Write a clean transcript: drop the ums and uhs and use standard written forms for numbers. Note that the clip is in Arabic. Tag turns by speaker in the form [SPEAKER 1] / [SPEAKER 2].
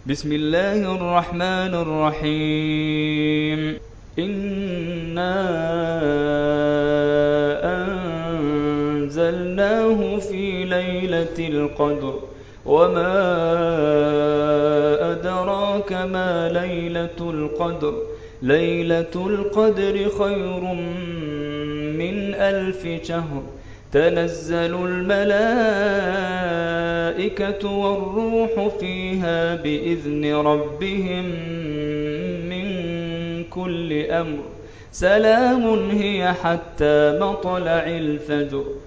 [SPEAKER 1] بسم الله الرحمن الرحيم إنا أنزلناه في ليلة القدر وما أدراك ما ليلة القدر ليلة القدر خير من 1000 شهر تنزل الملائكة والروح فيها بإذن ربهم من كل أمر سلام هي حتى مطلع الفجر